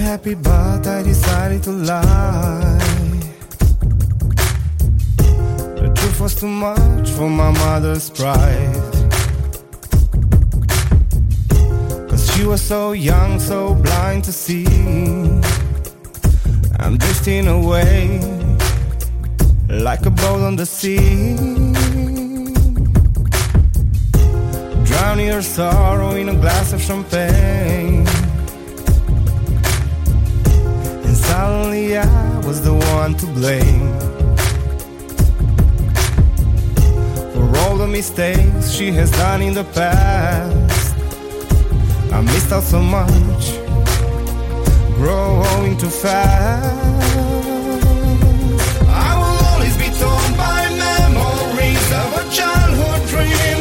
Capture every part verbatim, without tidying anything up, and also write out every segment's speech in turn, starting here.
happy, but I decided to lie. The truth was too much for my mother's pride. Cause she was so young, so blind to see I'm drifting away like a boat on the sea, drowning her sorrow in a glass of champagne. And suddenly I was the one to blame for all the mistakes she has done in the past. I missed out so much, growing too fast. I will always be torn by memories of a childhood dream.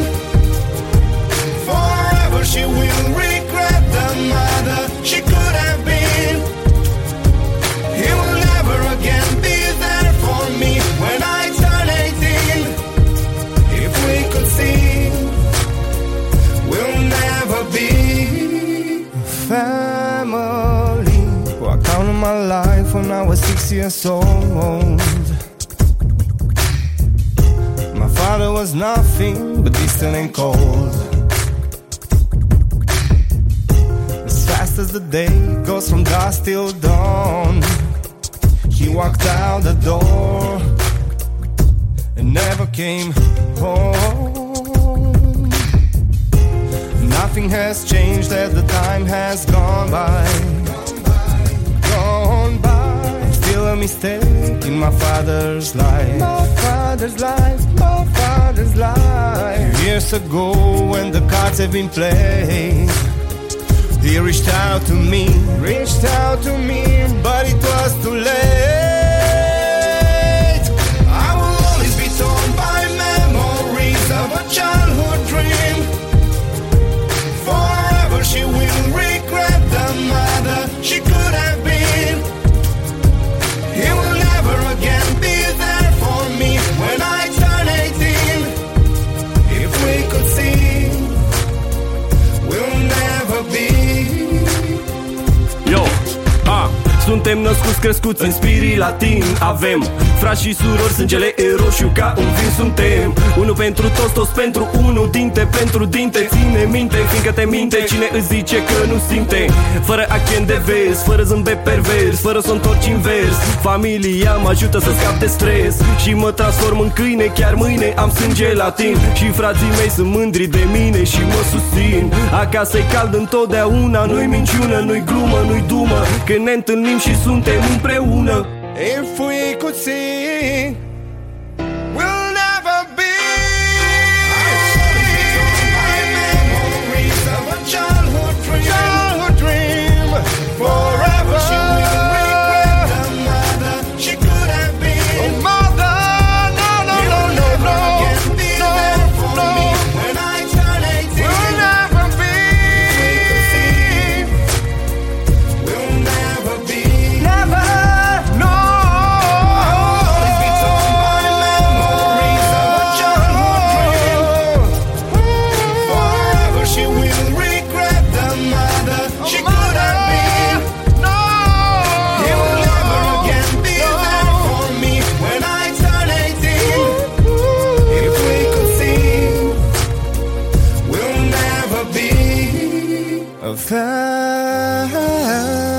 Forever she will regret the mother she could have been. He will never again be there for me when I turn eighteen. If we could see, we'll never be family. I counted my life when I was six years old. My father was nothing but distant and cold. As fast as the day goes from dusk till dawn, he walked out the door and never came home. Nothing has changed as the time has gone by. Gone by. Still a mistake in my father's life. My father's life, my father's life. Years ago when the cards have been played, he reached out to me, reached out to me, but it was too late. I will always be torn by memories of a childhood dream. Forever she will regret the mother she could have been. He will never again be there for me when I turn eighteen. If we could see, we'll never be. Yo, ah, suntem născuți, crescuți în spirit latin. Avem frați și surori, sângele e roșu ca un vin suntem. Unul pentru toți, toți pentru unul, dinte pentru dinte. Ține minte, fiindcă te minte cine îți zice că nu simte. Fără accent de vers, fără zâmbet pervers, fără să întorci invers. Familia mă ajută să scap de stres și mă transform în câine. Chiar mâine am sânge latin și frații mei sunt mândri de mine și mă susțin. Acasă e cald întotdeauna, nu-i minciună, nu-i glumă, nu-i dumă, când ne întâlnim și suntem împreună. If we could see, we'll never be. My memories of a childhood dream, childhood dream. Forever she will regret the mother she could have been. Oh mother, no, no, no, no, no, no, no, no. When I turn eighteen, we'll never be. If we could see, we'll never be. Never. Of